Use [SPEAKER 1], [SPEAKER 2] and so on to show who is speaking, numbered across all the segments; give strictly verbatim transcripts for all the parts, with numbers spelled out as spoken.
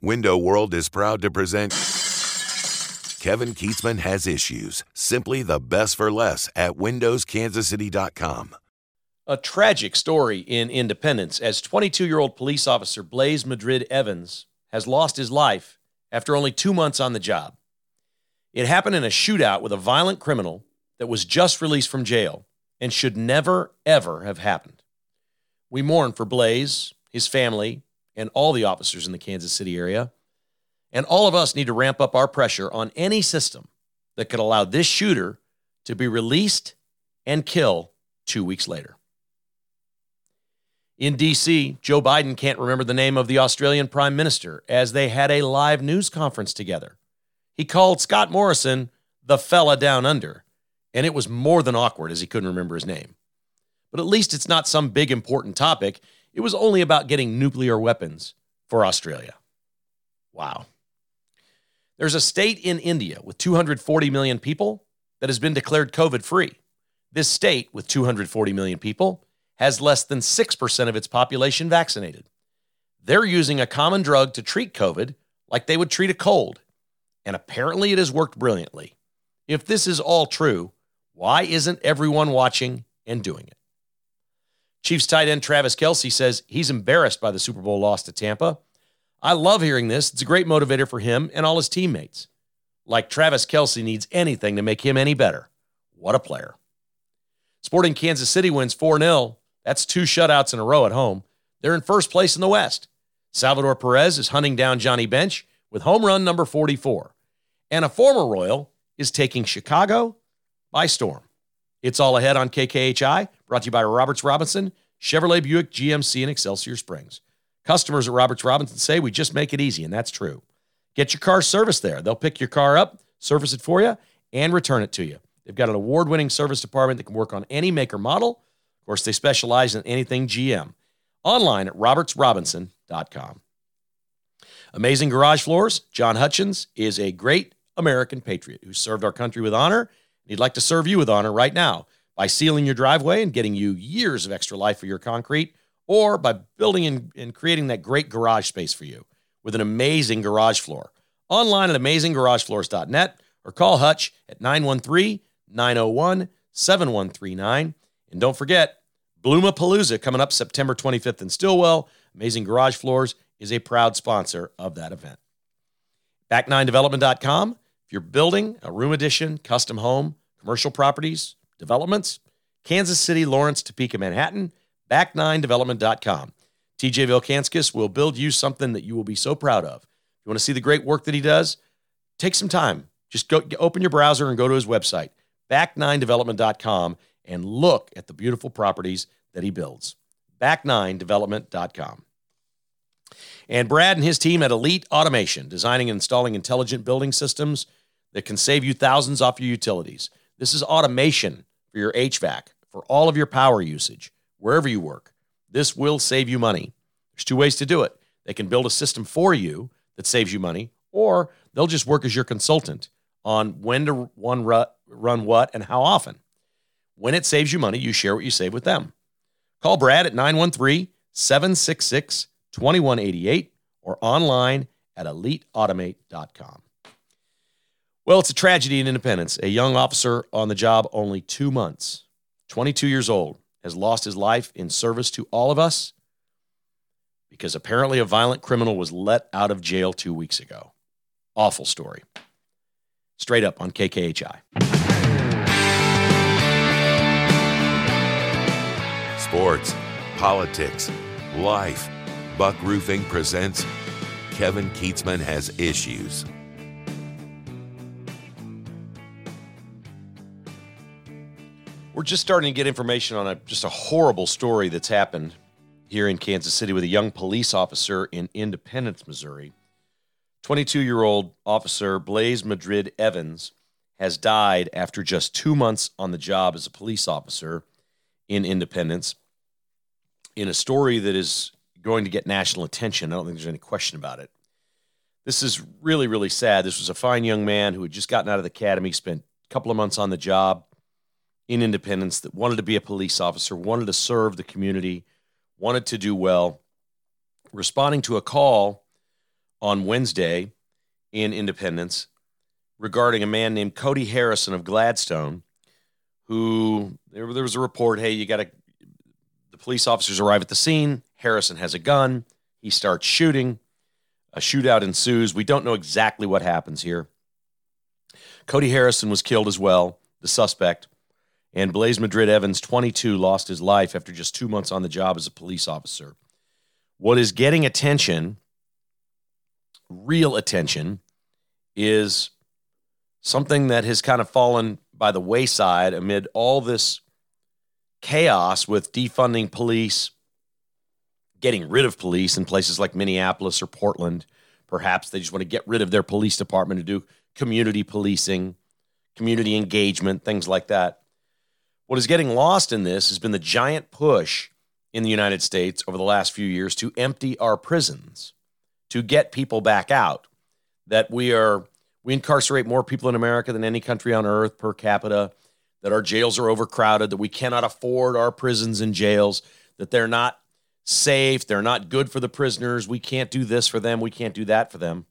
[SPEAKER 1] Window World is proud to present Kevin Kietzman Has Issues. Simply the best for less at windows kansas city dot com.
[SPEAKER 2] A tragic story in Independence as twenty-two-year-old police officer Blaze Madrid Evans has lost his life after only two months on the job. It happened in a shootout with a violent criminal that was just released from jail and should never, ever have happened. We mourn for Blaze, his family, and all the officers in the Kansas City area. And all of us need to ramp up our pressure on any system that could allow this shooter to be released and kill two weeks later. In D C, Joe Biden can't remember the name of the Australian Prime Minister as they had a live news conference together. He called Scott Morrison the fella down under, and it was more than awkward as he couldn't remember his name. But at least it's not some big important topic. It was only about getting nuclear weapons for Australia. Wow. There's a state in India with two hundred forty million people that has been declared COVID-free. This state, with two hundred forty million people, has less than six percent of its population vaccinated. They're using a common drug to treat COVID like they would treat a cold, and apparently it has worked brilliantly. If this is all true, why isn't everyone watching and doing it? Chiefs tight end Travis Kelce says he's embarrassed by the Super Bowl loss to Tampa. I love hearing this. It's a great motivator for him and all his teammates. Like Travis Kelce needs anything to make him any better. What a player. Sporting Kansas City wins four nil. That's two shutouts in a row at home. They're in first place in the West. Salvador Perez is hunting down Johnny Bench with home run number forty-four. And a former Royal is taking Chicago by storm. It's all ahead on K K H I, brought to you by Roberts Robinson, Chevrolet Buick, G M C, and Excelsior Springs. Customers at Roberts Robinson say we just make it easy, and that's true. Get your car serviced there. They'll pick your car up, service it for you, and return it to you. They've got an award-winning service department that can work on any make or model. Of course, they specialize in anything G M. Online at roberts robinson dot com. Amazing Garage Floors. John Hutchins is a great American patriot who served our country with honor. He'd like to serve you with honor right now by sealing your driveway and getting you years of extra life for your concrete, or by building and, and creating that great garage space for you with an amazing garage floor. Online at amazing garage floors dot net or call Hutch at nine one three, nine oh one, seven one three nine. And don't forget, Bloomapalooza coming up September twenty-fifth in Stillwell. Amazing Garage Floors is a proud sponsor of that event. back nine development dot com. If you're building a room addition, custom home, commercial properties, developments, Kansas City, Lawrence, Topeka, Manhattan, back nine development dot com. T J Vilkanskis will build you something that you will be so proud of. If you want to see the great work that he does, take some time. Just go open your browser and go to his website, back nine development dot com, and look at the beautiful properties that he builds. back nine development dot com. And Brad and his team at Elite Automation, designing and installing intelligent building systems that can save you thousands off your utilities. This is automation for your H V A C, for all of your power usage, wherever you work. This will save you money. There's two ways to do it. They can build a system for you that saves you money, or they'll just work as your consultant on when to one run what and how often. When it saves you money, you share what you save with them. Call Brad at nine one three, seven six six, two one eight eight or online at elite automate dot com. Well, it's a tragedy in Independence. A young officer on the job only two months, twenty-two years old, has lost his life in service to all of us because apparently a violent criminal was let out of jail two weeks ago. Awful story. Straight up on K K H I.
[SPEAKER 1] Sports, politics, life. Buck Roofing presents Kevin Kietzman Has Issues.
[SPEAKER 2] We're just starting to get information on a just a horrible story that's happened here in Kansas City with a young police officer in Independence, Missouri. twenty-two-year-old officer Blaze Madrid Evans has died after just two months on the job as a police officer in Independence, in a story that is going to get national attention. I don't think there's any question about it. This is really, really sad. This was a fine young man who had just gotten out of the academy, spent a couple of months on the job in Independence, that wanted to be a police officer, wanted to serve the community, wanted to do well, responding to a call on Wednesday in Independence regarding a man named Cody Harrison of Gladstone, who there, there was a report, hey, you got to, the police officers arrive at the scene. Harrison has a gun. He starts shooting. A shootout ensues. We don't know exactly what happens here. Cody Harrison was killed as well, the suspect, and Blaze Madrid Evans, twenty-two, lost his life after just two months on the job as a police officer. What is getting attention, real attention, is something that has kind of fallen by the wayside amid all this chaos with defunding police, getting rid of police in places like Minneapolis or Portland. Perhaps they just want to get rid of their police department to do community policing, community engagement, things like that. What is getting lost in this has been the giant push in the United States over the last few years to empty our prisons, to get people back out. That we are, we incarcerate more people in America than any country on earth per capita, that our jails are overcrowded, that we cannot afford our prisons and jails, that they're not safe, they're not good for the prisoners, we can't do this for them, we can't do that for them.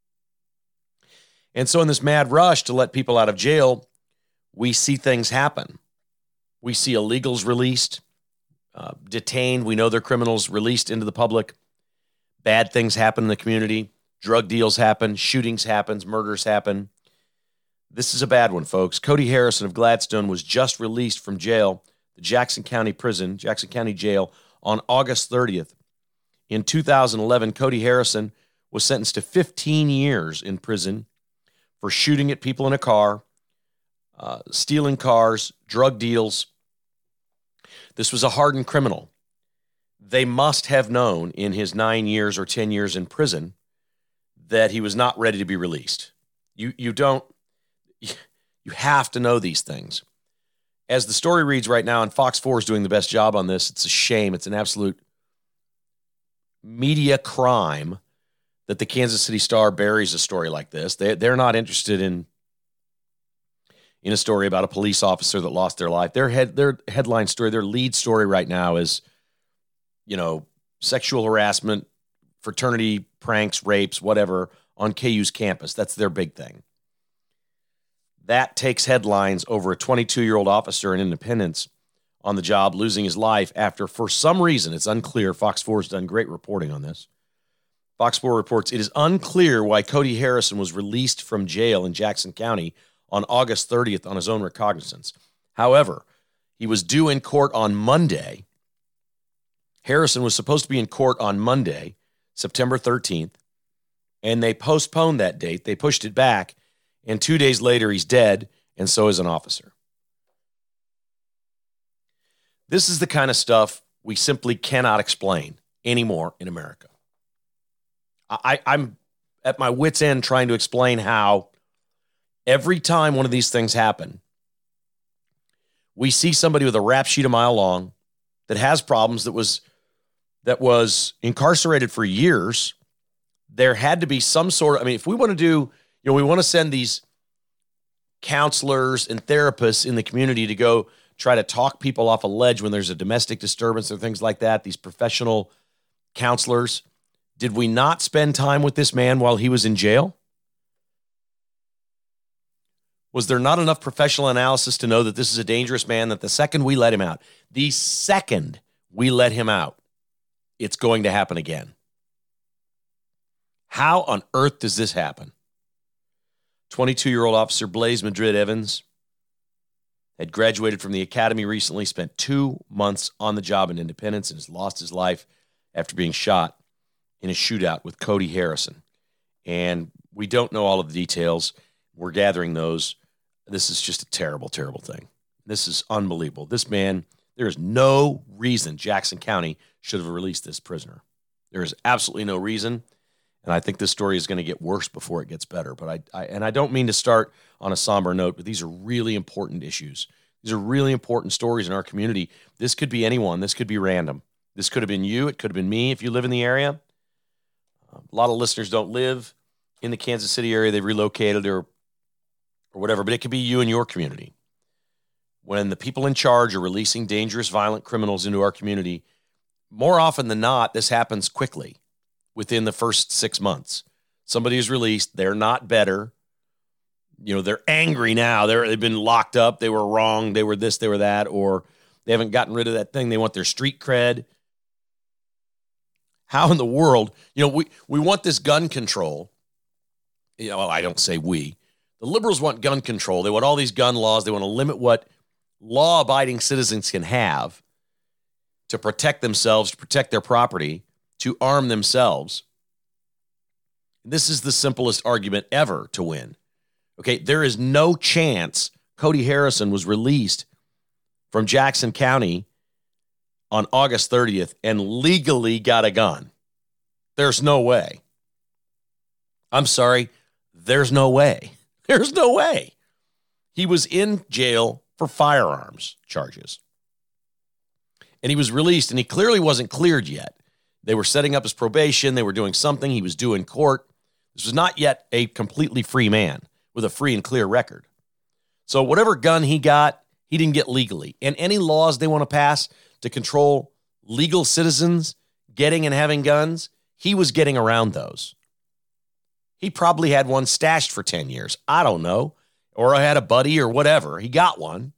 [SPEAKER 2] And so in this mad rush to let people out of jail, we see things happen. We see illegals released, uh, detained. We know they're criminals, released into the public. Bad things happen in the community. Drug deals happen. Shootings happen. Murders happen. This is a bad one, folks. Cody Harrison of Gladstone was just released from jail, the Jackson County Prison, Jackson County Jail, on August thirtieth. In two thousand eleven, Cody Harrison was sentenced to fifteen years in prison for shooting at people in a car, Uh, stealing cars, drug deals. This was a hardened criminal. They must have known in his nine years or ten years in prison that he was not ready to be released. You you don't, you have to know these things. As the story reads right now, and Fox four is doing the best job on this, it's a shame. It's an absolute media crime that the Kansas City Star buries a story like this. They, they're not interested in in a story about a police officer that lost their life. Their head, their headline story, their lead story right now is, you know, sexual harassment, fraternity pranks, rapes, whatever, on K U's campus. That's their big thing. That takes headlines over a twenty-two-year-old officer in Independence on the job losing his life after, for some reason, it's unclear. Fox four has done great reporting on this. Fox four reports, it is unclear why Cody Harrison was released from jail in Jackson County on August thirtieth on his own recognizance. However, he was due in court on Monday. Harrison was supposed to be in court on Monday, September thirteenth, and they postponed that date. They pushed it back, and two days later, he's dead, and so is an officer. This is the kind of stuff we simply cannot explain anymore in America. I, I'm at my wit's end trying to explain how every time one of these things happen, we see somebody with a rap sheet a mile long that has problems, that was that was incarcerated for years. There had to be some sort of, I mean, if we want to do, you know, we want to send these counselors and therapists in the community to go try to talk people off a ledge when there's a domestic disturbance or things like that, these professional counselors. Did we not spend time with this man while he was in jail? Was there not enough professional analysis to know that this is a dangerous man, that the second we let him out, the second we let him out, it's going to happen again? How on earth does this happen? twenty-two-year-old officer Blaze Madrid Evans had graduated from the academy recently, spent two months on the job in Independence, and has lost his life after being shot in a shootout with Cody Harrison. And we don't know all of the details. We're gathering those. This is just a terrible, terrible thing. This is unbelievable. This man, there is no reason Jackson County should have released this prisoner. There is absolutely no reason. And I think this story is going to get worse before it gets better. But I, I and I don't mean to start on a somber note, but these are really important issues. These are really important stories in our community. This could be anyone. This could be random. This could have been you. It could have been me if you live in the area. A lot of listeners don't live in the Kansas City area. They've relocated or or whatever, but it could be you and your community. When the people in charge are releasing dangerous, violent criminals into our community, more often than not, this happens quickly within the first six months. Somebody is released. They're not better. You know, they're angry now. They're, they've been locked up. They were wrong. They were this, they were that, or they haven't gotten rid of that thing. They want their street cred. How in the world, you know, we, we want this gun control. You know, well, I don't say we. The liberals want gun control. They want all these gun laws. They want to limit what law-abiding citizens can have to protect themselves, to protect their property, to arm themselves. This is the simplest argument ever to win. Okay, there is no chance Cody Harrison was released from Jackson County on August thirtieth and legally got a gun. There's no way. I'm sorry, there's no way. There's no way. He was in jail for firearms charges. And he was released, and he clearly wasn't cleared yet. They were setting up his probation. They were doing something. He was due in court. This was not yet a completely free man with a free and clear record. So whatever gun he got, he didn't get legally. And any laws they want to pass to control legal citizens getting and having guns, he was getting around those. He probably had one stashed for ten years. I don't know. Or I had a buddy or whatever. He got one.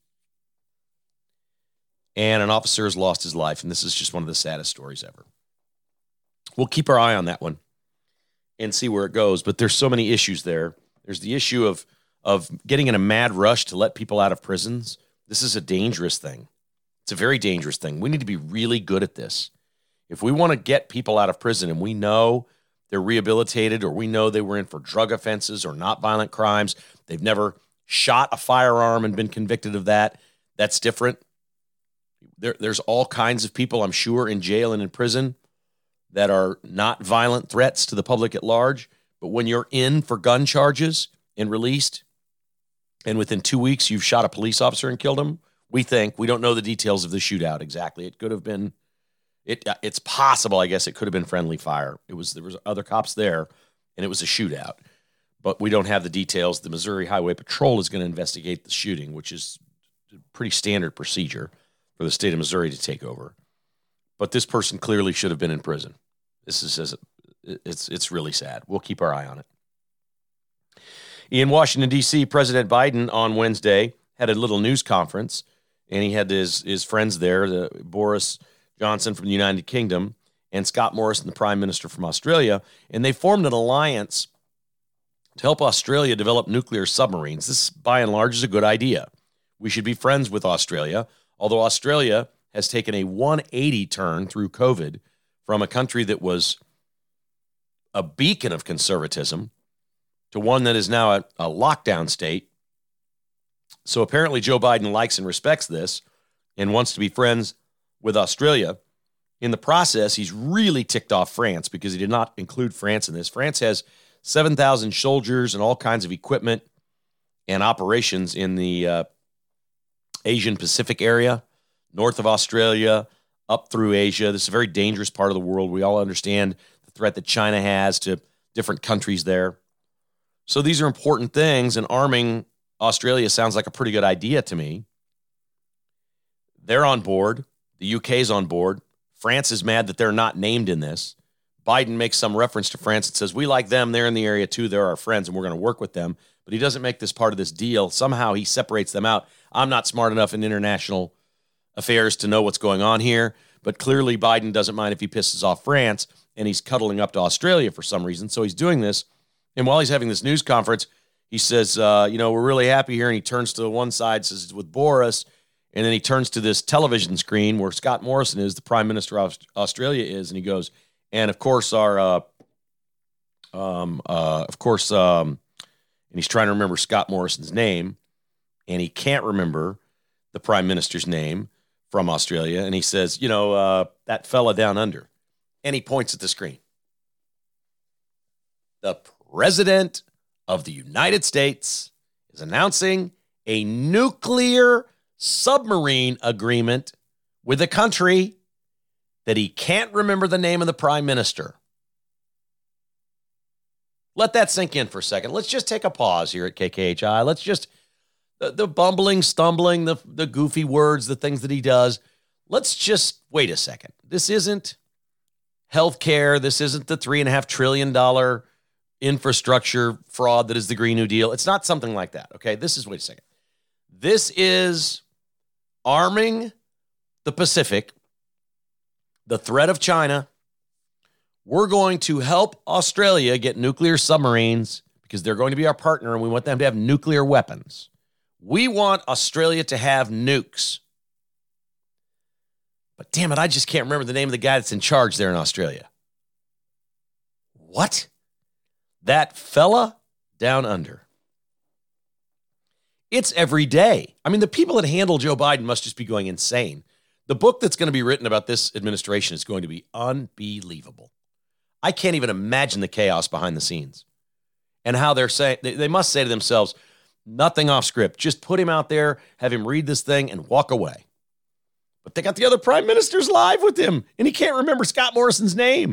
[SPEAKER 2] And an officer has lost his life. And this is just one of the saddest stories ever. We'll keep our eye on that one and see where it goes. But there's so many issues there. There's the issue of, of getting in a mad rush to let people out of prisons. This is a dangerous thing. It's a very dangerous thing. We need to be really good at this. If we want to get people out of prison and we know they're rehabilitated, or we know they were in for drug offenses or not violent crimes, they've never shot a firearm and been convicted of that, that's different. There, there's all kinds of people, I'm sure, in jail and in prison that are not violent threats to the public at large. But when you're in for gun charges and released, and within two weeks you've shot a police officer and killed him, we think, we don't know the details of the shootout exactly. It could have been, it. it's possible, I guess, it could have been friendly fire. It was, there was other cops there, and it was a shootout. But we don't have the details. The Missouri Highway Patrol is going to investigate the shooting, which is a pretty standard procedure for the state of Missouri to take over. But this person clearly should have been in prison. This is, it's, it's really sad. We'll keep our eye on it. In Washington, D C, President Biden on Wednesday had a little news conference, and he had his, his friends there, the Boris Johnson from the United Kingdom and Scott Morrison, the Prime Minister from Australia, and they formed an alliance to help Australia develop nuclear submarines. This, by and large, is a good idea. We should be friends with Australia, although Australia has taken a one eighty turn through COVID from a country that was a beacon of conservatism to one that is now a, a lockdown state. So apparently Joe Biden likes and respects this and wants to be friends with Australia. In the process, he's really ticked off France because he did not include France in this. France has seven thousand soldiers and all kinds of equipment and operations in the uh, Asian Pacific area, north of Australia, up through Asia. This is a very dangerous part of the world. We all understand the threat that China has to different countries there. So these are important things, and arming Australia sounds like a pretty good idea to me. They're on board. The U K's on board. France is mad that they're not named in this. Biden makes some reference to France and says, we like them. They're in the area too. They're our friends, and we're going to work with them. But he doesn't make this part of this deal. Somehow he separates them out. I'm not smart enough in international affairs to know what's going on here, but clearly Biden doesn't mind if he pisses off France, and he's cuddling up to Australia for some reason. So he's doing this. And while he's having this news conference, he says, uh, you know, we're really happy here. And he turns to one side, says it's with Boris. And then he turns to this television screen where Scott Morrison is, the Prime Minister of Australia is. And he goes, and of course, our, uh, um, uh, of course, um, and he's trying to remember Scott Morrison's name. And he can't remember the Prime Minister's name from Australia. And he says, you know, uh, that fella down under. And he points at the screen. The President of the United States is announcing a nuclear submarine agreement with a country that he can't remember the name of the Prime Minister. Let that sink in for a second. Let's just take a pause here at K K H I. Let's just, the, the bumbling, stumbling, the, the goofy words, the things that he does. Let's just wait a second. This isn't healthcare. This isn't the three and a half trillion dollar infrastructure fraud that is the Green New Deal. It's not something like that, okay? This is, wait a second. This is arming the Pacific, the threat of China. We're going to help Australia get nuclear submarines because they're going to be our partner and we want them to have nuclear weapons. We want Australia to have nukes. But damn it, I just can't remember the name of the guy that's in charge there in Australia. What? That fella down under. It's every day. I mean, the people that handle Joe Biden must just be going insane. The book that's going to be written about this administration is going to be unbelievable. I can't even imagine the chaos behind the scenes and how they're saying, they, they must say to themselves, nothing off script. Just put him out there, have him read this thing and walk away. But they got the other prime ministers live with him, and he can't remember Scott Morrison's name.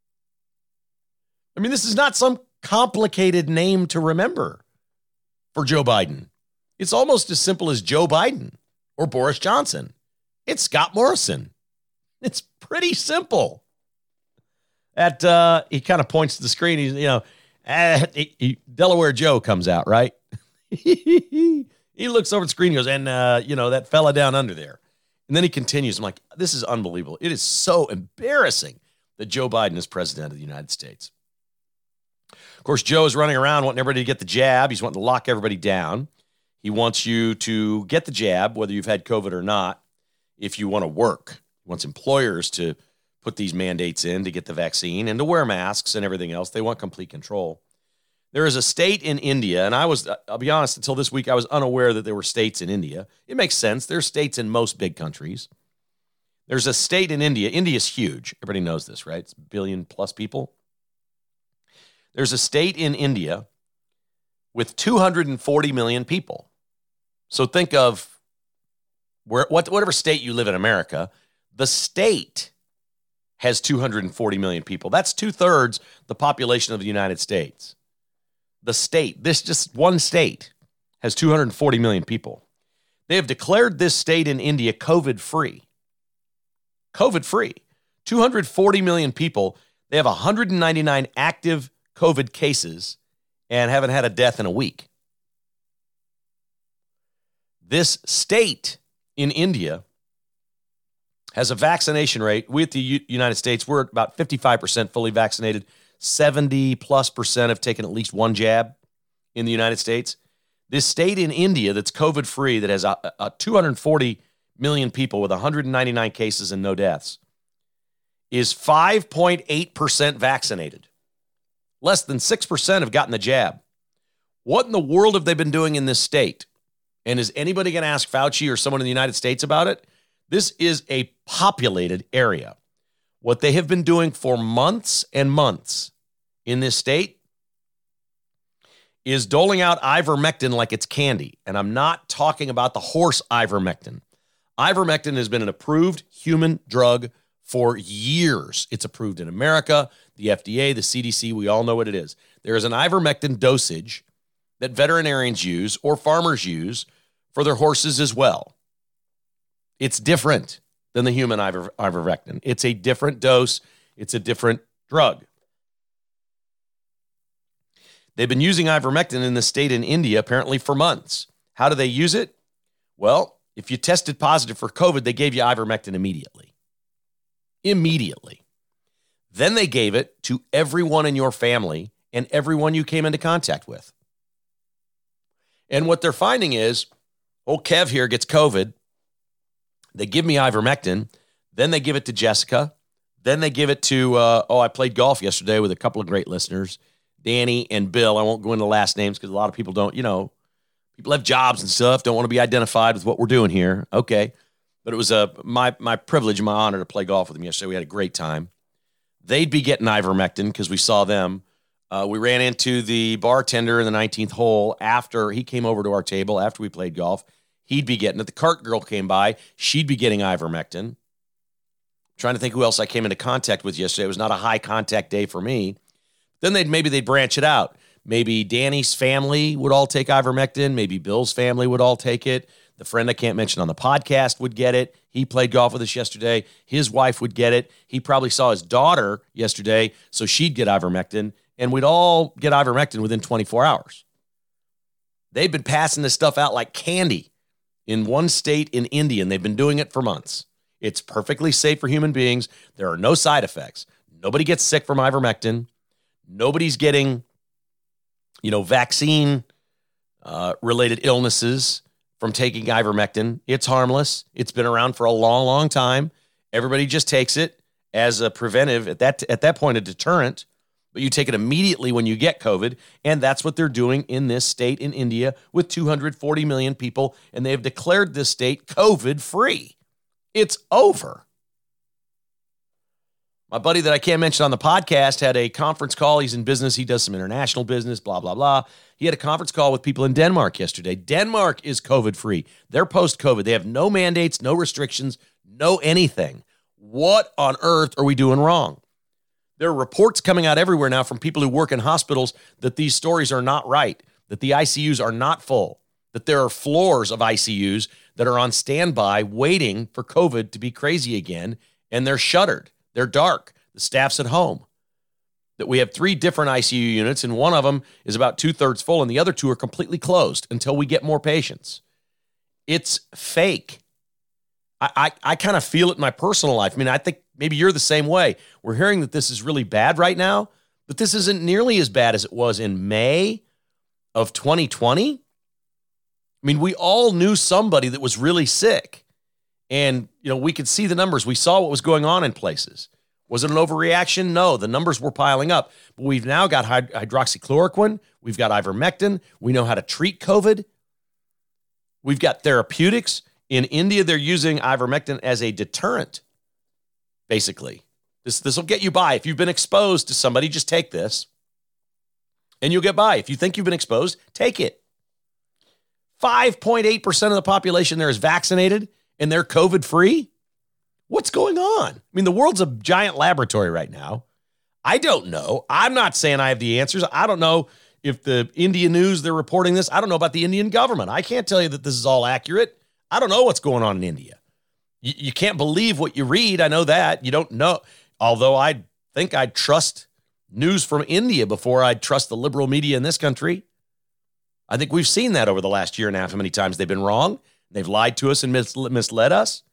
[SPEAKER 2] I mean, this is not some complicated name to remember for Joe Biden. It's almost as simple as Joe Biden or Boris Johnson. It's Scott Morrison. It's pretty simple. At uh, he kind of points to the screen. He's, you know, uh, he, he, Delaware Joe comes out, right? He looks over the screen and goes, and, uh, you know, that fella down under there. And then he continues. I'm like, this is unbelievable. It is so embarrassing that Joe Biden is president of the United States. Of course, Joe is running around wanting everybody to get the jab. He's wanting to lock everybody down. He wants you to get the jab, whether you've had COVID or not, if you want to work. He wants employers to put these mandates in to get the vaccine and to wear masks and everything else. They want complete control. There is a state in India, and I was, I'll be honest, until this week, I was unaware that there were states in India. It makes sense. There's states in most big countries. There's a state in India. India's huge. Everybody knows this, right? It's a billion plus people. There's a state in India with two hundred forty million people. So think of where, what, whatever state you live in America, the state has two hundred forty million people. That's two-thirds the population of the United States. The state, this just one state, has two hundred forty million people. They have declared this state in India COVID-free. COVID-free. two hundred forty million people. They have one hundred ninety-nine active COVID cases and haven't had a death in a week. This state in India has a vaccination rate. We at the U- United States, we're at about fifty-five percent fully vaccinated. seventy plus percent have taken at least one jab in the United States. This state in India that's COVID-free, that has a, a two hundred forty million people with one hundred ninety-nine cases and no deaths, is five point eight percent vaccinated. Less than six percent have gotten the jab. What in the world have they been doing in this state? And is anybody going to ask Fauci or someone in the United States about it? This is a populated area. What they have been doing for months and months in this state is doling out ivermectin like it's candy. And I'm not talking about the horse ivermectin. Ivermectin has been an approved human drug for years. It's approved in America, the F D A, the C D C. We all know what it is. There is an ivermectin dosage that veterinarians use or farmers use for their horses as well. It's different than the human iver- ivermectin. It's a different dose. It's a different drug. They've been using ivermectin in the state in India apparently for months. How do they use it? Well, if you tested positive for COVID, they gave you ivermectin immediately. Immediately. Then they gave it to everyone in your family and everyone you came into contact with. And what they're finding is, old Kev here gets COVID. They give me ivermectin. Then they give it to Jessica. Then they give it to, uh, oh, I played golf yesterday with a couple of great listeners, Danny and Bill. I won't go into last names because a lot of people don't, you know, people have jobs and stuff, don't want to be identified with what we're doing here. Okay. But it was uh, my, my privilege and my honor to play golf with them yesterday. We had a great time. They'd be getting ivermectin because we saw them. Uh, we ran into the bartender in the nineteenth hole after he came over to our table after we played golf. He'd be getting it. The cart girl came by. She'd be getting ivermectin. I'm trying to think who else I came into contact with yesterday. It was not a high contact day for me. Then they'd maybe they'd branch it out. Maybe Danny's family would all take ivermectin. Maybe Bill's family would all take it. The friend I can't mention on the podcast would get it. He played golf with us yesterday. His wife would get it. He probably saw his daughter yesterday, so she'd get ivermectin. and we'd all get ivermectin within twenty-four hours. They've been passing this stuff out like candy in one state in India, and they've been doing it for months. It's perfectly safe for human beings. There are no side effects. Nobody gets sick from ivermectin. Nobody's getting, you know, vaccine uh, related illnesses from taking ivermectin. It's harmless. It's been around for a long, long time. Everybody just takes it as a preventive, at that at that point, a deterrent. But you take it immediately when you get COVID, and that's what they're doing in this state in India with two hundred forty million people, and they have declared this state COVID-free. It's over. My buddy that I can't mention on the podcast had a conference call. He's in business. He does some international business, blah, blah, blah. He had a conference call with people in Denmark yesterday. Denmark is COVID-free. They're post-COVID. They have no mandates, no restrictions, no anything. What on earth are we doing wrong? There are reports coming out everywhere now from people who work in hospitals that these stories are not right, that the I C Us are not full, that there are floors of I C Us that are on standby waiting for COVID to be crazy again, and they're shuttered. They're dark. The staff's at home. That we have three different I C U units, and one of them is about two-thirds full, and the other two are completely closed until we get more patients. It's fake. I, I, I kind of feel it in my personal life. I mean, I think maybe you're the same way. We're hearing that this is really bad right now, but this isn't nearly as bad as it was in May of twenty twenty. I mean, we all knew somebody that was really sick. And, you know, we could see the numbers. We saw what was going on in places. Was it an overreaction? No, the numbers were piling up. But we've now got hyd- hydroxychloroquine. We've got ivermectin. We know how to treat COVID. We've got therapeutics. In India, they're using ivermectin as a deterrent, basically. This this will get you by. If you've been exposed to somebody, just take this, and you'll get by. If you think you've been exposed, take it. five point eight percent of the population there is vaccinated, and they're COVID-free? What's going on? I mean, the world's a giant laboratory right now. I don't know. I'm not saying I have the answers. I don't know if the India news, they're reporting this. I don't know about the Indian government. I can't tell you that this is all accurate. I don't know what's going on in India. You, you can't believe what you read. I know that. You don't know. Although I think I'd trust news from India before I'd trust the liberal media in this country. I think we've seen that over the last year and a half, how many times they've been wrong. They've lied to us and mis- misled us.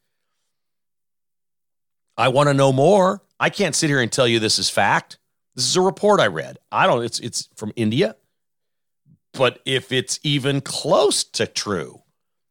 [SPEAKER 2] I want to know more. I can't sit here and tell you this is fact. This is a report I read. I don't, it's it's from India. But if it's even close to true,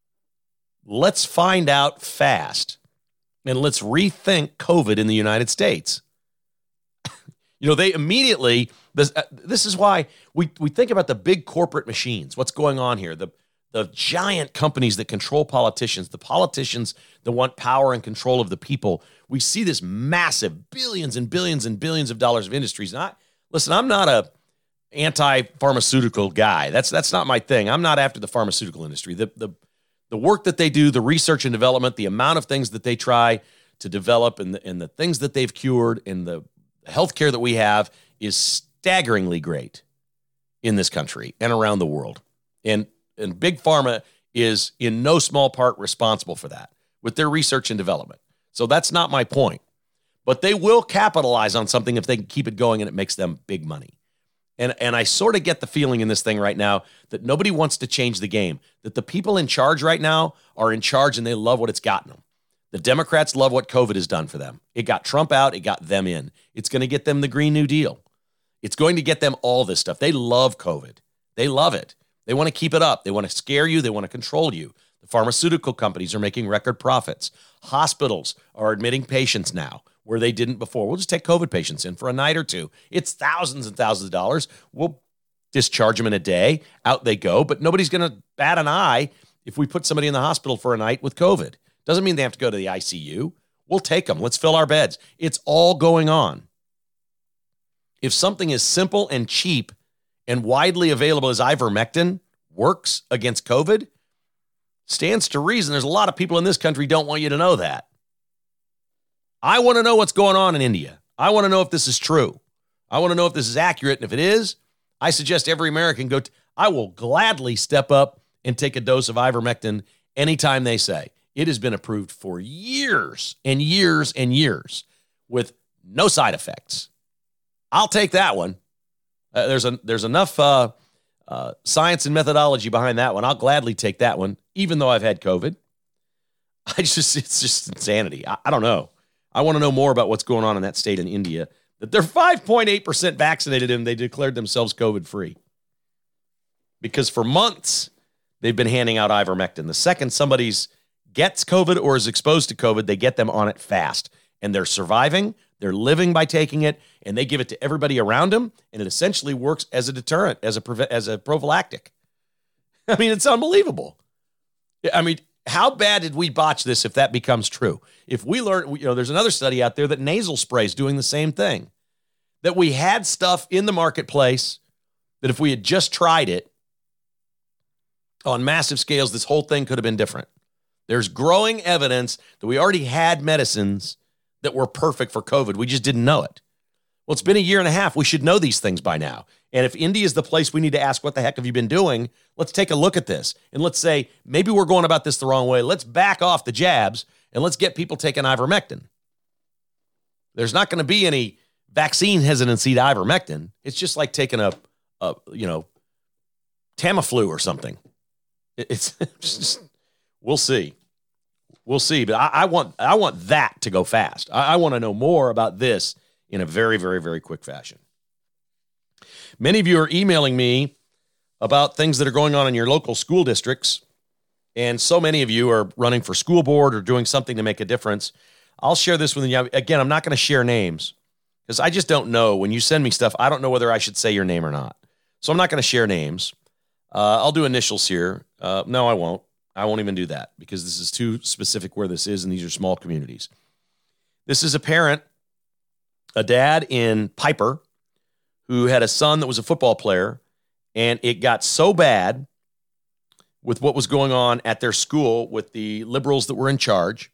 [SPEAKER 2] let's find out fast. And let's rethink COVID in the United States. You know, they immediately, this, uh, this is why we, we think about the big corporate machines. What's going on here? The The giant companies that control politicians, the politicians that want power and control of the people. We see this massive billions and billions and billions of dollars of industries. And I, listen, I'm not a anti-pharmaceutical guy. That's that's not my thing. I'm not after the pharmaceutical industry. The, the, the work that they do, the research and development, the amount of things that they try to develop and the, and the things that they've cured and the healthcare that we have is staggeringly great in this country and around the world. And And Big Pharma is in no small part responsible for that with their research and development. So that's not my point. But they will capitalize on something if they can keep it going and it makes them big money. And, and I sort of get the feeling in this thing right now that nobody wants to change the game, that the people in charge right now are in charge and they love what it's gotten them. The Democrats love what COVID has done for them. It got Trump out. It got them in. It's going to get them the Green New Deal. It's going to get them all this stuff. They love COVID. They love it. They want to keep it up. They want to scare you. They want to control you. The pharmaceutical companies are making record profits. Hospitals are admitting patients now where they didn't before. We'll just take COVID patients in for a night or two. It's thousands and thousands of dollars. We'll discharge them in a day. Out they go. But nobody's going to bat an eye if we put somebody in the hospital for a night with COVID. Doesn't mean they have to go to the I C U. We'll take them. Let's fill our beds. It's all going on. If something is simple and cheap and widely available as ivermectin works against COVID, stands to reason there's a lot of people in this country don't want you to know that. I want to know what's going on in India. I want to know if this is true. I want to know if this is accurate. And if it is, I suggest every American go, t- I will gladly step up and take a dose of ivermectin anytime they say. It has been approved for years and years and years with no side effects. I'll take that one. Uh, there's a there's enough uh, uh, science and methodology behind that one. I'll gladly take that one, even though I've had COVID. I just it's just insanity. I, I don't know. I want to know more about what's going on in that state in India that they're five point eight percent vaccinated and they declared themselves COVID free. Because for months they've been handing out ivermectin. The second somebody's gets COVID or is exposed to COVID, they get them on it fast, and they're surviving. They're living by taking it, and they give it to everybody around them, and it essentially works as a deterrent, as a as a prophylactic. I mean, it's unbelievable. I mean, how bad did we botch this if that becomes true? If we learn, you know, there's another study out there that nasal spray is doing the same thing, that we had stuff in the marketplace that if we had just tried it on massive scales, this whole thing could have been different. There's growing evidence that we already had medicines that were perfect for COVID. We just didn't know it. Well, it's been a year and a half. We should know these things by now. And if India is the place we need to ask, what the heck have you been doing? Let's take a look at this. And let's say, maybe we're going about this the wrong way. Let's back off the jabs and let's get people taking ivermectin. There's not going to be any vaccine hesitancy to ivermectin. It's just like taking a, a you know, Tamiflu or something. It's just, we'll see. We'll see, but I, I want I want that to go fast. I, I want to know more about this in a very, very, very quick fashion. Many of you are emailing me about things that are going on in your local school districts, and so many of you are running for school board or doing something to make a difference. I'll share this with you. Again, I'm not going to share names because I just don't know. When you send me stuff, I don't know whether I should say your name or not. So I'm not going to share names. Uh, I'll do initials here. Uh, no, I won't. I won't even do that because this is too specific where this is, and these are small communities. This is a parent, a dad in Piper, who had a son that was a football player, and it got so bad with what was going on at their school with the liberals that were in charge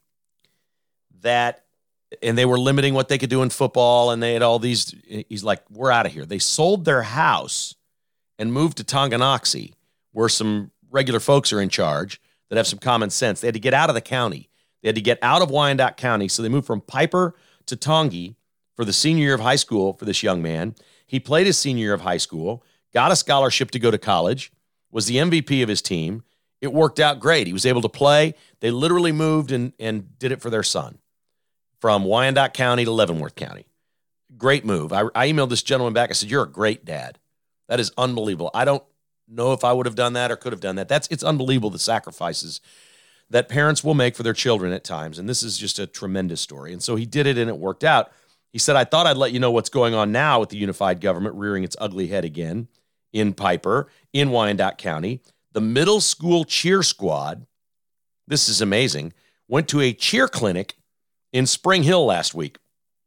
[SPEAKER 2] that, and they were limiting what they could do in football, and they had all these, he's like, we're out of here. They sold their house and moved to Tonganoxie, where some regular folks are in charge that have some common sense. They had to get out of the county. They had to get out of Wyandotte County. So they moved from Piper to Tongi for the senior year of high school for this young man. He played his senior year of high school, got a scholarship to go to college, was the M V P of his team. It worked out great. He was able to play. They literally moved and, and did it for their son from Wyandotte County to Leavenworth County. Great move. I, I emailed this gentleman back. I said, you're a great dad. That is unbelievable. I don't know if I would have done that or could have done that. That's it's unbelievable, the sacrifices that parents will make for their children at times. And this is just a tremendous story. And so he did it and it worked out. He said, I thought I'd let you know what's going on now with the unified government rearing its ugly head again in Piper, in Wyandotte County. The middle school cheer squad, this is amazing, went to a cheer clinic in Spring Hill last week.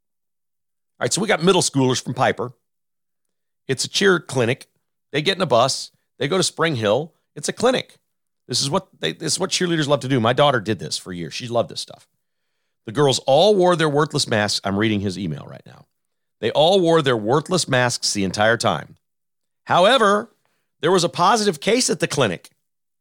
[SPEAKER 2] All right, so we got middle schoolers from Piper. It's a cheer clinic. They get in a bus. They go to Spring Hill. It's a clinic. This is what they, this is what cheerleaders love to do. My daughter did this for years. She loved this stuff. The girls all wore their worthless masks. I'm reading his email right now. They all wore their worthless masks the entire time. However, there was a positive case at the clinic.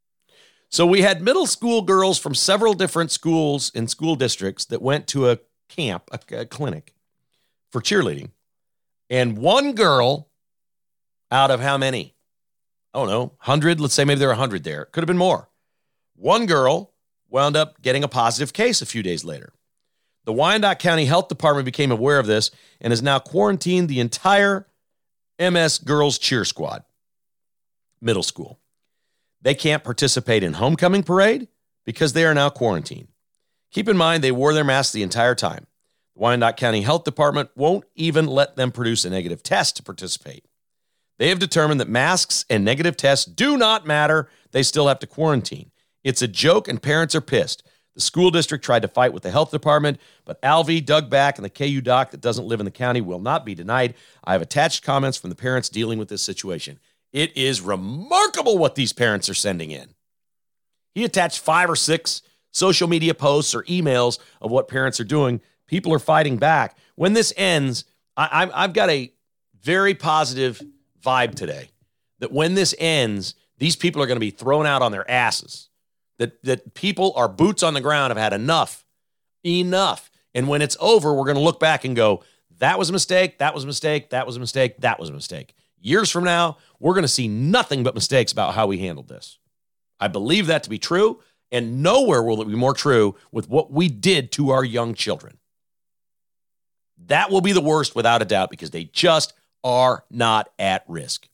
[SPEAKER 2] So we had middle school girls from several different schools and school districts that went to a camp, a, a clinic for cheerleading. And one girl out of how many? I don't know, one hundred. Let's say maybe there were one hundred there. Could have been more. One girl wound up getting a positive case a few days later. The Wyandotte County Health Department became aware of this and has now quarantined the entire M S Girls Cheer Squad, middle school. They can't participate in homecoming parade because they are now quarantined. Keep in mind, they wore their masks the entire time. The Wyandotte County Health Department won't even let them produce a negative test to participate. They have determined that masks and negative tests do not matter. They still have to quarantine. It's a joke and parents are pissed. The school district tried to fight with the health department, but Alvy, Doug Back, and the K U doc that doesn't live in the county will not be denied. I have attached comments from the parents dealing with this situation. It is remarkable what these parents are sending in. He attached five or six social media posts or emails of what parents are doing. People are fighting back. When this ends, I, I, I've got a very positive vibe today that when this ends, these people are going to be thrown out on their asses. That that people are boots on the ground have had enough. Enough. And when it's over, we're going to look back and go, that was a mistake, that was a mistake, that was a mistake, that was a mistake. Years from now, we're going to see nothing but mistakes about how we handled this. I believe that to be true, and nowhere will it be more true with what we did to our young children. That will be the worst without a doubt because they just are not at risk.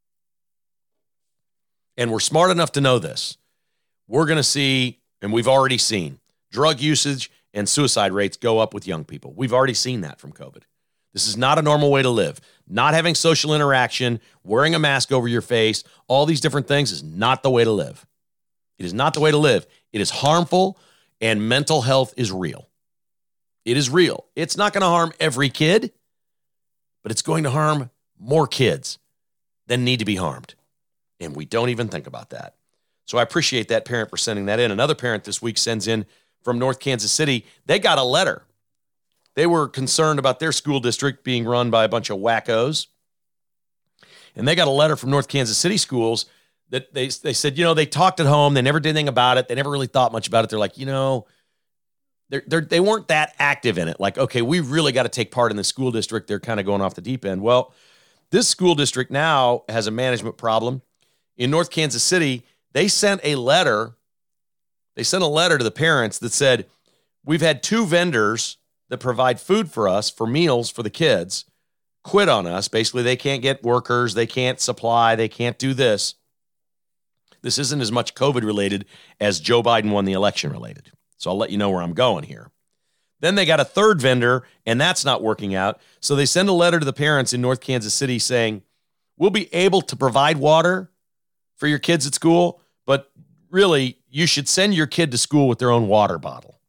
[SPEAKER 2] And we're smart enough to know this. We're going to see, and we've already seen, drug usage and suicide rates go up with young people. We've already seen that from COVID. This is not a normal way to live. Not having social interaction, wearing a mask over your face, all these different things is not the way to live. It is not the way to live. It is harmful, and mental health is real. It is real. It's not going to harm every kid, but it's going to harm more kids than need to be harmed. And we don't even think about that. So I appreciate that parent for sending that in. Another parent this week sends in from North Kansas City. They got a letter. They were concerned about their school district being run by a bunch of wackos. And they got a letter from North Kansas City schools that they, they said, you know, they talked at home. They never did anything about it. They never really thought much about it. They're like, you know, they're, they're, they weren't that active in it. Like, okay, we really got to take part in the school district. They're kind of going off the deep end. Well, this school district now has a management problem. In North Kansas City, they sent a letter. They sent a letter to the parents that said, we've had two vendors that provide food for us for meals for the kids quit on us. Basically, they can't get workers. They can't supply. They can't do this. This isn't as much COVID related as Joe Biden won the election related. So I'll let you know where I'm going here. Then they got a third vendor, and that's not working out. So they send a letter to the parents in North Kansas City saying, we'll be able to provide water for your kids at school, but really, you should send your kid to school with their own water bottle.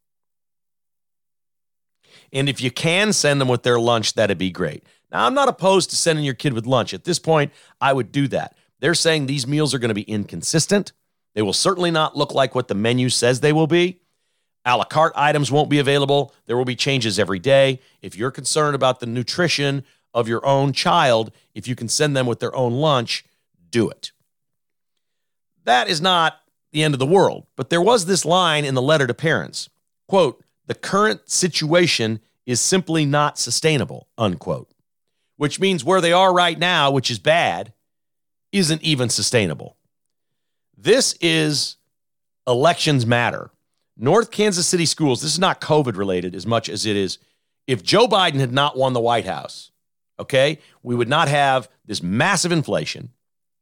[SPEAKER 2] And if you can send them with their lunch, that'd be great. Now, I'm not opposed to sending your kid with lunch. At this point, I would do that. They're saying these meals are going to be inconsistent. They will certainly not look like what the menu says they will be. A la carte items won't be available. There will be changes every day. If you're concerned about the nutrition of your own child, if you can send them with their own lunch, do it. That is not the end of the world, but there was this line in the letter to parents, quote, the current situation is simply not sustainable, unquote, which means where they are right now, which is bad, isn't even sustainable. This is elections matter. North Kansas City schools, this is not COVID related as much as it is, if Joe Biden had not won the White House, okay, we would not have this massive inflation.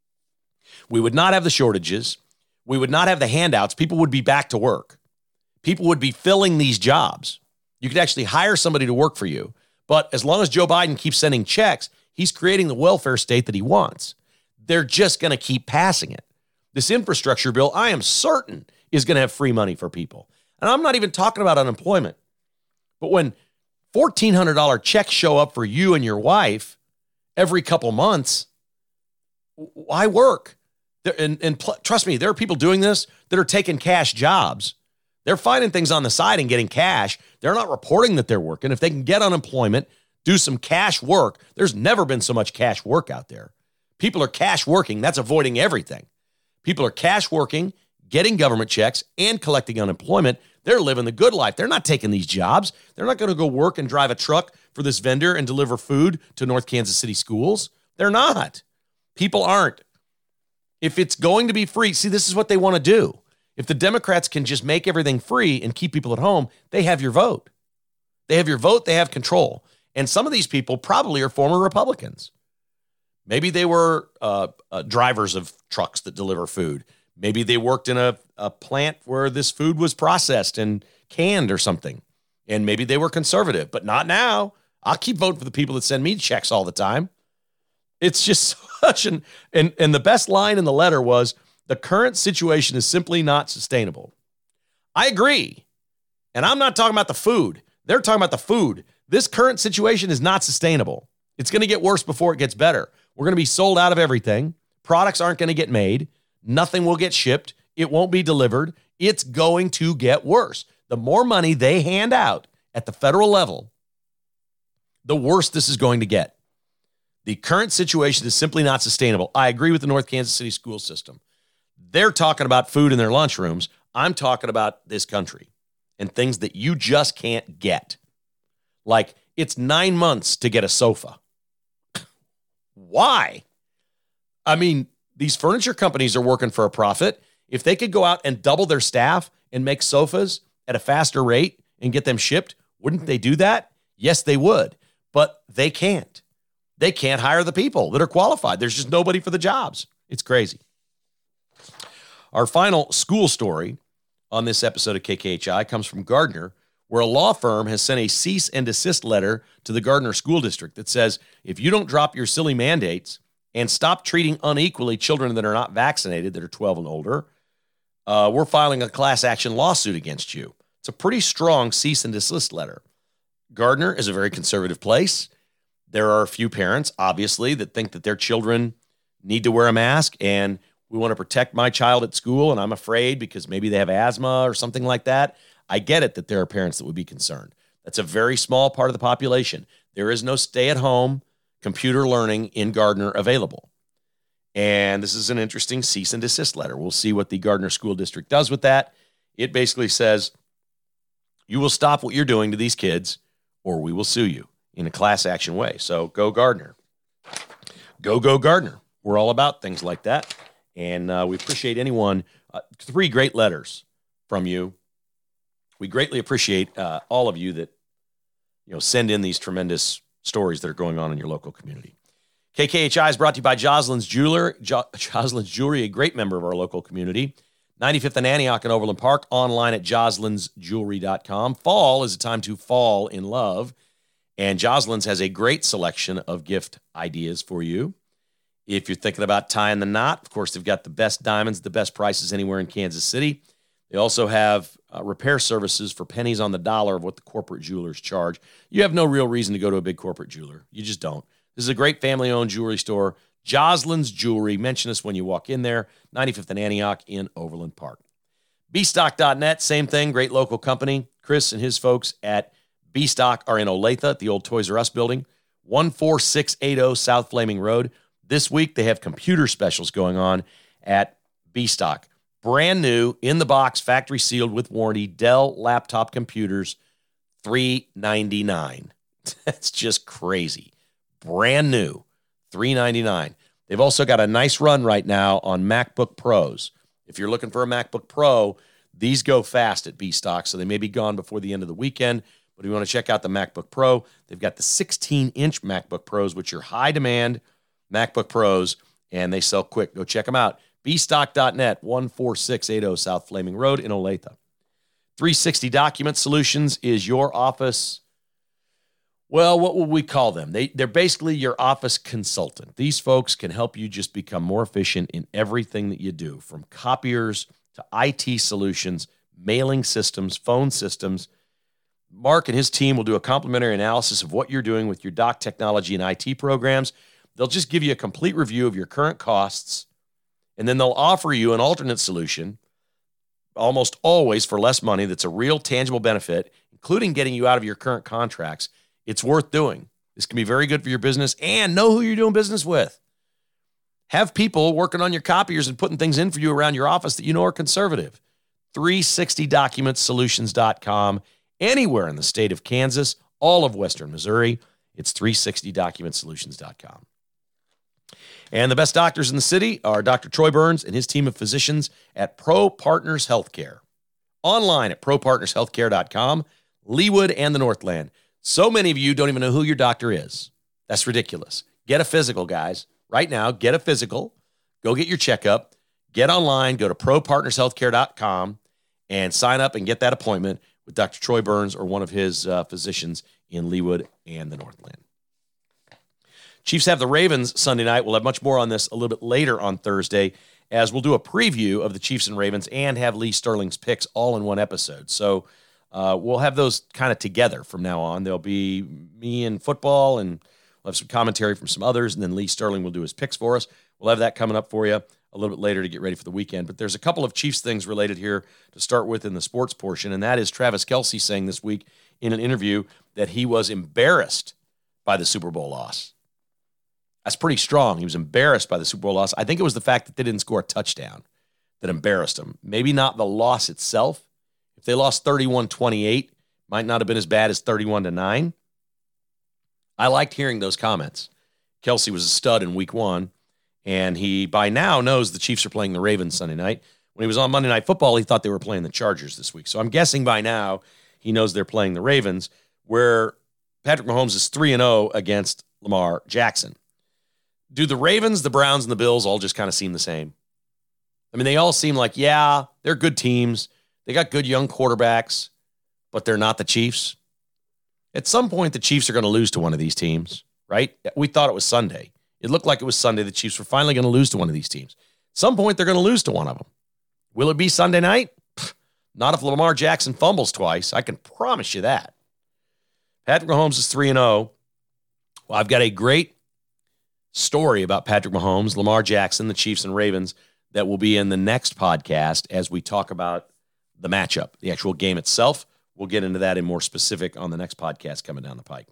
[SPEAKER 2] We would not have the shortages. We would not have the handouts. People would be back to work. People would be filling these jobs. You could actually hire somebody to work for you. But as long as Joe Biden keeps sending checks, he's creating the welfare state that he wants. They're just going to keep passing it. This infrastructure bill, I am certain, is going to have free money for people. And I'm not even talking about unemployment. But when fourteen hundred dollars checks show up for you and your wife every couple months, why work? And, and pl- trust me, there are people doing this that are taking cash jobs. They're finding things on the side and getting cash. They're not reporting that they're working. If they can get unemployment, do some cash work, there's never been so much cash work out there. People are cash working. That's avoiding everything. People are cash working, getting government checks, and collecting unemployment. They're living the good life. They're not taking these jobs. They're not going to go work and drive a truck for this vendor and deliver food to North Kansas City schools. They're not. People aren't. If it's going to be free, see, this is what they want to do. If the Democrats can just make everything free and keep people at home, they have your vote. They have your vote. They have control. And some of these people probably are former Republicans. Maybe they were uh, uh, drivers of trucks that deliver food. Maybe they worked in a, a plant where this food was processed and canned or something. And maybe they were conservative, but not now. I'll keep voting for the people that send me checks all the time. It's just such an, and, and the best line in the letter was, the current situation is simply not sustainable. I agree. And I'm not talking about the food. They're talking about the food. This current situation is not sustainable. It's going to get worse before it gets better. We're going to be sold out of everything. Products aren't going to get made. Nothing will get shipped. It won't be delivered. It's going to get worse. The more money they hand out at the federal level, the worse this is going to get. The current situation is simply not sustainable. I agree with the North Kansas City school system. They're talking about food in their lunchrooms. I'm talking about this country and things that you just can't get. Like, it's nine months to get a sofa. Why? I mean, these furniture companies are working for a profit. If they could go out and double their staff and make sofas at a faster rate and get them shipped, wouldn't they do that? Yes, they would, but they can't. They can't hire the people that are qualified. There's just nobody for the jobs. It's crazy. Our final school story on this episode of K K H I comes from Gardner, where a law firm has sent a cease and desist letter to the Gardner School District that says, if you don't drop your silly mandates and stop treating unequally children that are not vaccinated, that are twelve and older, uh, we're filing a class action lawsuit against you. It's a pretty strong cease and desist letter. Gardner is a very conservative place. There are a few parents, obviously, that think that their children need to wear a mask, and we want to protect my child at school, and I'm afraid because maybe they have asthma or something like that. I get it that there are parents that would be concerned. That's a very small part of the population. There is no stay-at-home computer learning in Gardner available. And this is an interesting cease and desist letter. We'll see what the Gardner School District does with that. It basically says, you will stop what you're doing to these kids, or we will sue you in a class action way. So go Gardner. Go, go Gardner. We're all about things like that. And uh, we appreciate anyone. Uh, three great letters from you. We greatly appreciate uh, all of you that, you know, send in these tremendous stories that are going on in your local community. K K H I is brought to you by Jocelyn's Jeweler. Jo- Jocelyn's Jewelry, a great member of our local community. ninety-fifth and Antioch in Overland Park, online at jocelyn's jewelry dot com. Fall is a time to fall in love, and Jocelyn's has a great selection of gift ideas for you. If you're thinking about tying the knot, of course, they've got the best diamonds, the best prices anywhere in Kansas City. They also have uh, repair services for pennies on the dollar of what the corporate jewelers charge. You have no real reason to go to a big corporate jeweler. You just don't. This is a great family-owned jewelry store. Jocelyn's Jewelry. Mention us when you walk in there. ninety-fifth and Antioch in Overland Park. B stock dot net, same thing. Great local company. Chris and his folks at B Stock are in Olathe at the old Toys R Us building. one four six eight zero South Flaming Road. This week, they have computer specials going on at B Stock. Brand new, in the box, factory sealed with warranty, Dell laptop computers, three ninety-nine. That's just crazy. Brand new, three ninety-nine. They've also got a nice run right now on MacBook Pros. If you're looking for a MacBook Pro, these go fast at B Stock, so they may be gone before the end of the weekend. But if you want to check out the MacBook Pro, they've got the sixteen-inch MacBook Pros, which are high-demand MacBook Pros, and they sell quick. Go check them out. B stock dot net, one four six eight zero South Flaming Road in Olathe. three sixty Document Solutions is your office. Well, what would we call them? They, they're basically your office consultant. These folks can help you just become more efficient in everything that you do, from copiers to I T solutions, mailing systems, phone systems. Mark and his team will do a complimentary analysis of what you're doing with your doc technology and I T programs. They'll just give you a complete review of your current costs, and then they'll offer you an alternate solution, almost always for less money, that's a real tangible benefit, including getting you out of your current contracts. It's worth doing. This can be very good for your business, and know who you're doing business with. Have people working on your copiers and putting things in for you around your office that you know are conservative. three sixty document solutions dot com. Anywhere in the state of Kansas, all of Western Missouri, it's three sixty document solutions dot com. And the best doctors in the city are Doctor Troy Burns and his team of physicians at Pro Partners Healthcare. Online at pro partners healthcare dot com, Leawood and the Northland. So many of you don't even know who your doctor is. That's ridiculous. Get a physical, guys. Right now, get a physical. Go get your checkup. Get online. Go to pro partners healthcare dot com and sign up and get that appointment with Doctor Troy Burns or one of his uh, physicians in Leawood and the Northland. Chiefs have the Ravens Sunday night. We'll have much more on this a little bit later on Thursday, as we'll do a preview of the Chiefs and Ravens and have Lee Sterling's picks all in one episode. So uh, we'll have those kind of together from now on. There'll be me and football, and we'll have some commentary from some others, and then Lee Sterling will do his picks for us. We'll have that coming up for you a little bit later to get ready for the weekend. But there's a couple of Chiefs things related here to start with in the sports portion, and that is Travis Kelce saying this week in an interview that he was embarrassed by the Super Bowl loss. That's pretty strong. He was embarrassed by the Super Bowl loss. I think it was the fact that they didn't score a touchdown that embarrassed him. Maybe not the loss itself. If they lost thirty-one twenty-eight, might not have been as bad as thirty-one to nine. I liked hearing those comments. Kelce was a stud in week one, And he, by now, knows the Chiefs are playing the Ravens Sunday night. When he was on Monday Night Football, he thought they were playing the Chargers this week. So I'm guessing by now he knows they're playing the Ravens, where Patrick Mahomes is three and oh against Lamar Jackson. Do the Ravens, the Browns, and the Bills all just kind of seem the same? I mean, they all seem like, yeah, they're good teams. They got good young quarterbacks, but they're not the Chiefs. At some point, the Chiefs are going to lose to one of these teams, right? We thought it was Sunday. It looked like it was Sunday. The Chiefs were finally going to lose to one of these teams. At some point, they're going to lose to one of them. Will it be Sunday night? Pfft, not if Lamar Jackson fumbles twice. I can promise you that. Patrick Mahomes is three and oh. Well, I've got a great story about Patrick Mahomes, Lamar Jackson, the Chiefs and Ravens that will be in the next podcast as we talk about the matchup, the actual game itself. We'll get into that in more specific on the next podcast coming down the pike.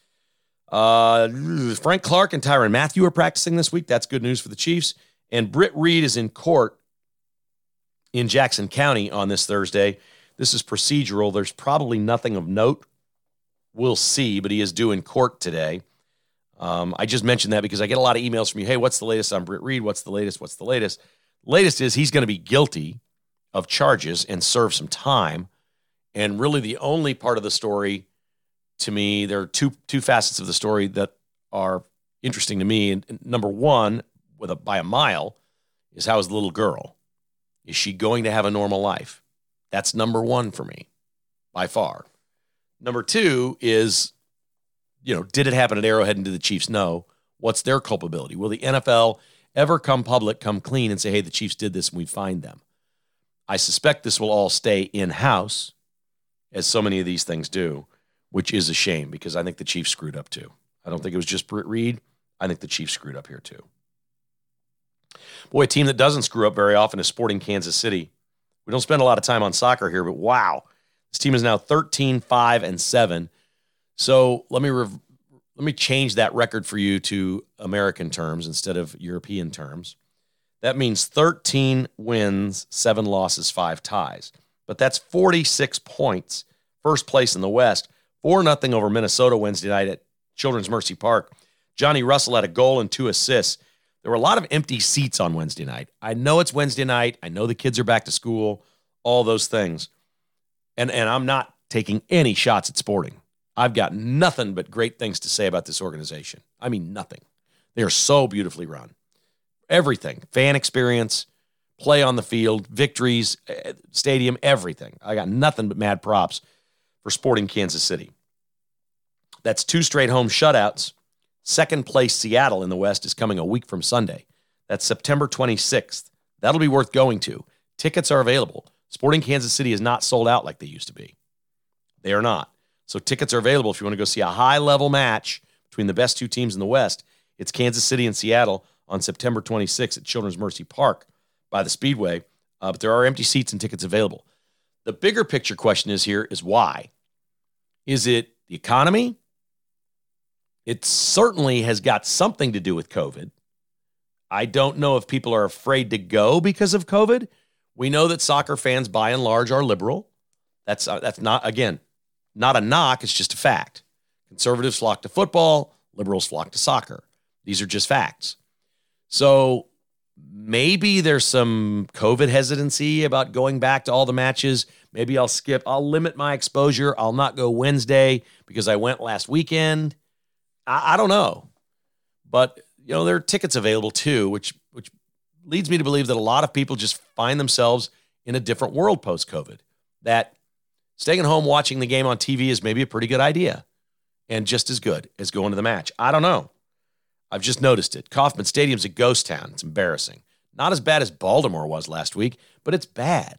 [SPEAKER 2] Uh, Frank Clark and Tyrann Mathieu are practicing this week. That's good news for the Chiefs. And Britt Reed is in court in Jackson County on this Thursday. This is procedural. There's probably nothing of note. We'll see, but he is due in court today. Um, I just mentioned that because I get a lot of emails from you. Hey, what's the latest on Britt Reed? What's the latest? What's the latest? Latest is he's going to be guilty of charges and serve some time. And really the only part of the story to me, there are two two facets of the story that are interesting to me. And number one, with a, by a mile, is how is the little girl? Is she going to have a normal life? That's number one for me, by far. Number two is, you know, did it happen at Arrowhead and did the Chiefs know? What's their culpability? Will the N F L ever come public, come clean and say, hey, the Chiefs did this and we find them? I suspect this will all stay in-house, as so many of these things do, which is a shame because I think the Chiefs screwed up too. I don't think it was just Britt Reed. I think the Chiefs screwed up here too. Boy, a team that doesn't screw up very often is Sporting Kansas City. We don't spend a lot of time on soccer here, but wow, this team is now thirteen, five, and seven. So let me rev- let me change that record for you to American terms instead of European terms. That means thirteen wins, seven losses, five ties. But that's forty-six points, first place in the West, four nothing over Minnesota Wednesday night at Children's Mercy Park. Johnny Russell had a goal and two assists. There were a lot of empty seats on Wednesday night. I know it's Wednesday night. I know the kids are back to school, all those things. And, and I'm not taking any shots at Sporting. I've got nothing but great things to say about this organization. I mean, nothing. They are so beautifully run. Everything, fan experience, play on the field, victories, stadium, everything. I got nothing but mad props for Sporting Kansas City. That's two straight home shutouts. Second place Seattle in the West is coming a week from Sunday. That's September twenty-sixth. That'll be worth going to. Tickets are available. Sporting Kansas City is not sold out like they used to be. They are not. So tickets are available if you want to go see a high-level match between the best two teams in the West. It's Kansas City and Seattle on September twenty-sixth at Children's Mercy Park by the Speedway. Uh, but there are empty seats and tickets available. The bigger picture question is here is why? Is it the economy? It certainly has got something to do with COVID. I don't know if people are afraid to go because of COVID. We know that soccer fans, by and large, are liberal. That's uh, that's not, again, not a knock. It's just a fact. Conservatives flock to football. Liberals flock to soccer. These are just facts. So maybe there's some COVID hesitancy about going back to all the matches. Maybe I'll skip. I'll limit my exposure. I'll not go Wednesday because I went last weekend. I, I don't know. But, you know, there are tickets available too, which which leads me to believe that a lot of people just find themselves in a different world post-COVID. That staying at home watching the game on T V is maybe a pretty good idea and just as good as going to the match. I don't know. I've just noticed it. Kauffman Stadium's a ghost town. It's embarrassing. Not as bad as Baltimore was last week, but it's bad.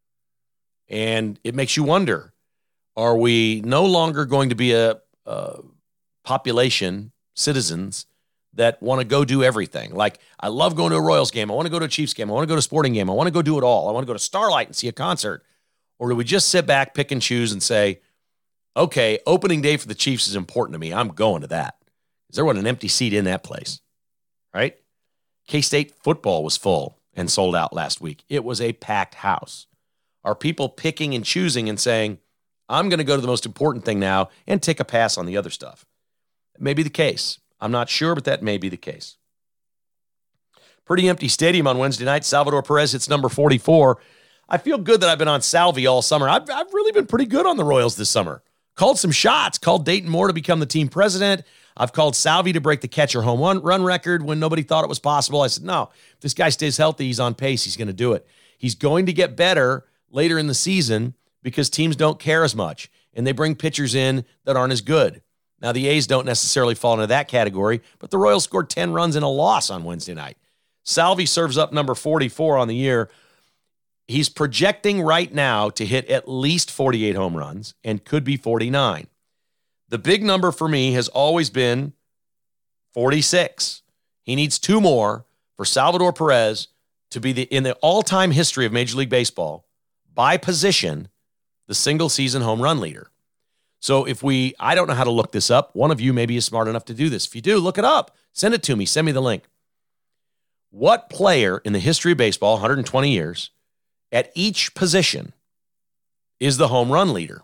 [SPEAKER 2] And it makes you wonder, are we no longer going to be a, a population, citizens, that want to go do everything? Like, I love going to a Royals game. I want to go to a Chiefs game. I want to go to a Sporting game. I want to go do it all. I want to go to Starlight and see a concert. Or do we just sit back, pick and choose and say, okay, opening day for the Chiefs is important to me. I'm going to that. Because there wasn't an empty seat in that place, right? K-State football was full and sold out last week. It was a packed house. Are people picking and choosing and saying, I'm going to go to the most important thing now and take a pass on the other stuff? That may be the case. I'm not sure, but that may be the case. Pretty empty stadium on Wednesday night. Salvador Perez hits number forty-four. I feel good that I've been on Salvi all summer. I've, I've really been pretty good on the Royals this summer. Called some shots. Called Dayton Moore to become the team president. I've called Salvi to break the catcher home run, run record when nobody thought it was possible. I said, no, if this guy stays healthy, he's on pace. He's going to do it. He's going to get better later in the season because teams don't care as much, and they bring pitchers in that aren't as good. Now, the A's don't necessarily fall into that category, but the Royals scored ten runs in a loss on Wednesday night. Salvi serves up number forty-four on the year. He's projecting right now to hit at least forty-eight home runs and could be forty-nine. The big number for me has always been forty-six. He needs two more for Salvador Perez to be the in the all-time history of Major League Baseball, by position, the single-season home run leader. So if we, I don't know how to look this up. One of you maybe is smart enough to do this. If you do, look it up. Send it to me. Send me the link. What player in the history of baseball, one hundred twenty years, at each position is the home run leader?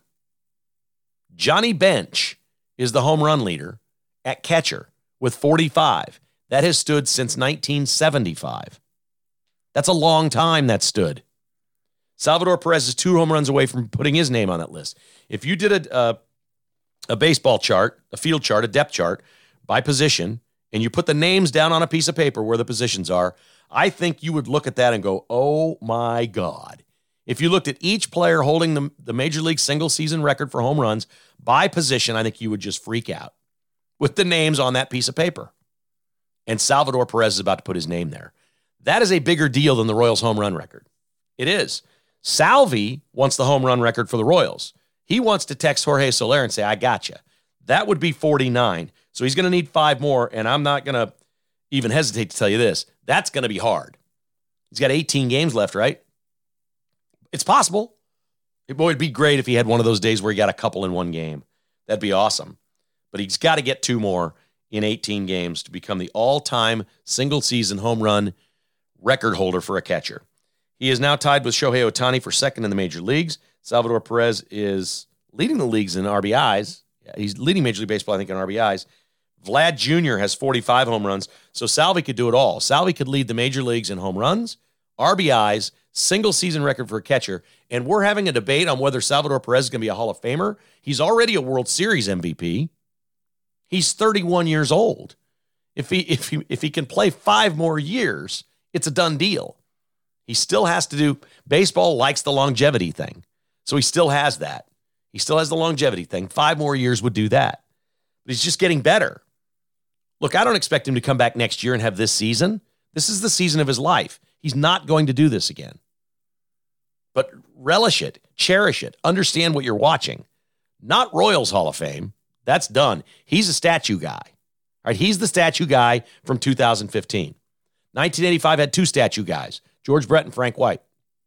[SPEAKER 2] Johnny Bench is the home run leader at catcher with forty-five. That has stood since nineteen seventy-five. That's a long time that stood. Salvador Perez is two home runs away from putting his name on that list. If you did a, a, a baseball chart, a field chart, a depth chart by position, and you put the names down on a piece of paper where the positions are, I think you would look at that and go, oh my God. If you looked at each player holding the, the Major League single-season record for home runs by position, I think you would just freak out with the names on that piece of paper. And Salvador Perez is about to put his name there. That is a bigger deal than the Royals' home run record. It is. Salvi wants the home run record for the Royals. He wants to text Jorge Soler and say, I got you. That would be forty-nine. So he's going to need five more, and I'm not going to even hesitate to tell you this. That's going to be hard. He's got eighteen games left, right? It's possible. It would be great if he had one of those days where he got a couple in one game. That'd be awesome. But he's got to get two more in eighteen games to become the all-time single-season home run record holder for a catcher. He is now tied with Shohei Ohtani for second in the major leagues. Salvador Perez is leading the leagues in R B Is. He's leading Major League Baseball, I think, in R B Is. Vlad Junior has forty-five home runs, so Salvi could do it all. Salvi could lead the major leagues in home runs, R B Is, single-season record for a catcher, and we're having a debate on whether Salvador Perez is going to be a Hall of Famer. He's already a World Series M V P. He's thirty-one years old. If he if he if he can play five more years, it's a done deal. He still has to do, baseball likes the longevity thing. So he still has that. He still has the longevity thing. Five more years would do that. But he's just getting better. Look, I don't expect him to come back next year and have this season. This is the season of his life. He's not going to do this again. But relish it, cherish it, understand what you're watching. Not Royals Hall of Fame. That's done. He's a statue guy. All right, he's the statue guy from two thousand fifteen. nineteen eighty-five had two statue guys, George Brett and Frank White.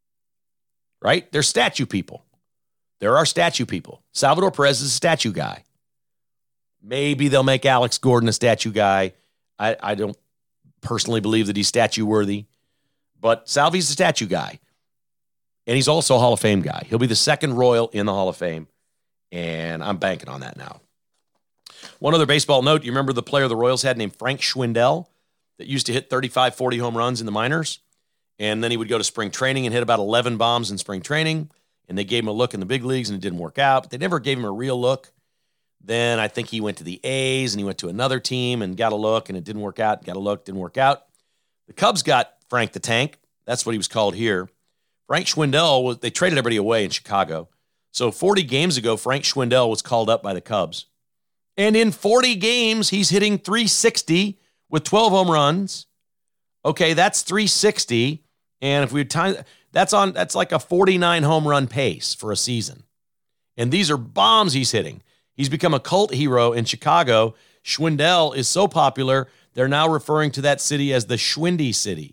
[SPEAKER 2] Right? They're statue people. There are statue people. Salvador Perez is a statue guy. Maybe they'll make Alex Gordon a statue guy. I, I don't personally believe that he's statue worthy, but Salvi's a statue guy. And he's also a Hall of Fame guy. He'll be the second Royal in the Hall of Fame, and I'm banking on that now. One other baseball note, you remember the player the Royals had named Frank Schwindel that used to hit thirty-five, forty home runs in the minors? And then he would go to spring training and hit about eleven bombs in spring training. And they gave him a look in the big leagues and it didn't work out. But they never gave him a real look. Then I think he went to the A's and he went to another team and got a look and it didn't work out. Got a look, didn't work out. The Cubs got Frank the Tank. That's what he was called here. Frank Schwindel, was, they traded everybody away in Chicago. So forty games ago, Frank Schwindel was called up by the Cubs. And in forty games, he's hitting three sixty with twelve home runs. Okay, that's three sixty. And if we time, that's on, that's like a forty-nine home run pace for a season. And these are bombs he's hitting. He's become a cult hero in Chicago. Schwindel is so popular, they're now referring to that city as the Schwindy City.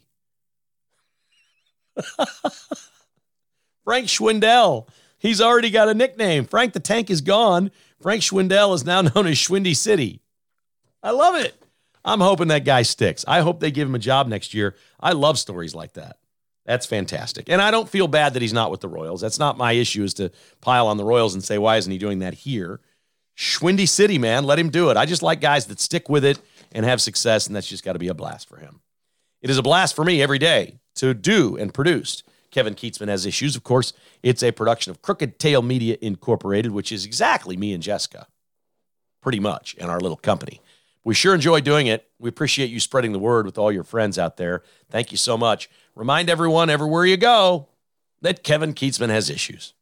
[SPEAKER 2] Frank Schwindel. He's already got a nickname. Frank the Tank is gone. Frank Schwindel is now known as Schwindy City. I love it. I'm hoping that guy sticks. I hope they give him a job next year. I love stories like that. That's fantastic. And I don't feel bad that he's not with the Royals. That's not my issue, is to pile on the Royals and say, why isn't he doing that here? Schwindy City, man, let him do it. I just like guys that stick with it and have success, and that's just got to be a blast for him. It is a blast for me every day to do and produce Kevin Kietzman Has Issues. Of course, it's a production of Crooked Tail Media Incorporated, which is exactly me and Jessica, pretty much, in our little company. We sure enjoy doing it. We appreciate you spreading the word with all your friends out there. Thank you so much. Remind everyone, everywhere you go, that Kevin Kietzman has issues.